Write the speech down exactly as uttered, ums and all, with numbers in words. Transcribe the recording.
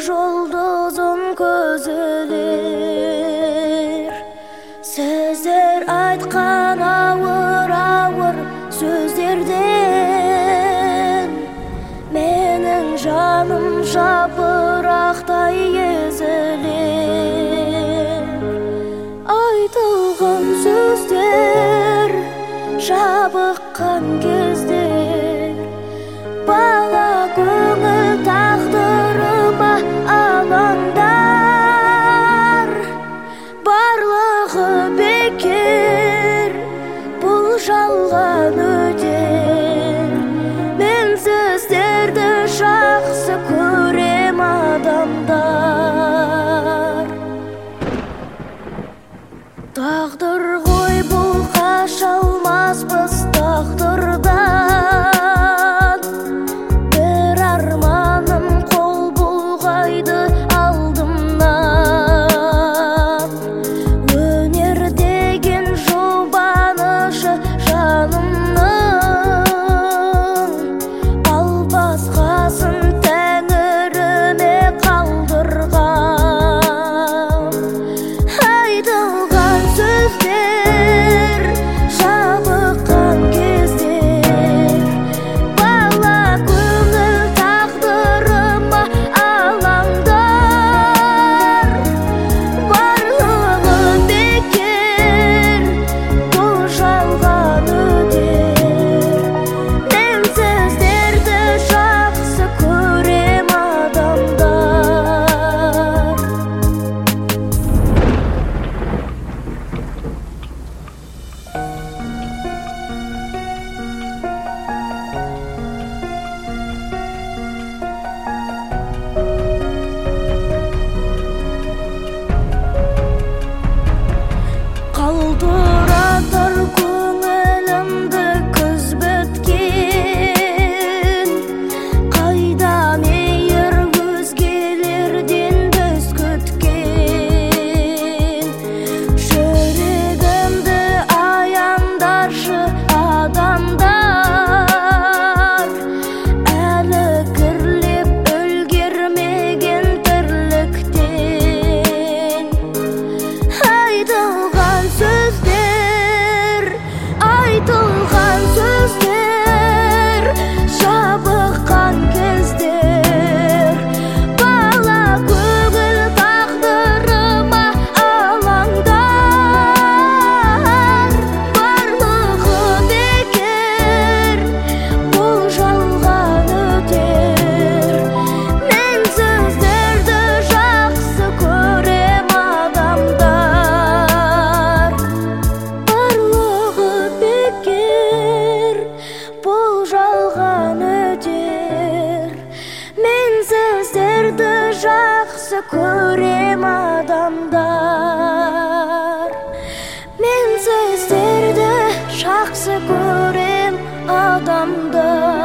жұлдызым көзілер. Сіздер айтқан ауыр-ауыр сөздерден менің жаным жапырақтай езілер. Айтылған сөздер жабыққан кездер, бала көңіл тағдырыма алаңдар. Барлығы бекер, бұл жалған өтер. Мен сіздерді жақсы көрем адамдар. Тағдыр ғой бұл, қаша алмаспыз тағдырдан. Бір арманым қол бұлғайды алдымнан. Өнер деген жұбанышы жанымның, ал басқасын тәңіріме қалдырғам. Айтылған сөздер жабыққан кездер, бала көңіл тағдырыма алаңдар. Барлығы бекер, бұл жалған өтер. Мен сіздерді жақсы көрем адамдар. Қалдыратыр көңілімді күз біткен. Қайда мейір өзгелерден біз күткен. Жүрегімді аяндаршы адамдар, әлі кірлеп үлгермеген тірліктен. Айтылған сөздер, айтылған сөздер жабыққан кездер, бала көңіл тағдырыма алаңдар. Барлығы бекер, бұл жалған өтер. Мен сіздерді жақсы көрем адамдар. Барлығы бекер, бұл жалған өтер. Мен сіздерді жақсы көрем адамдар. Мен сіздерді жақсы көрем адамдар.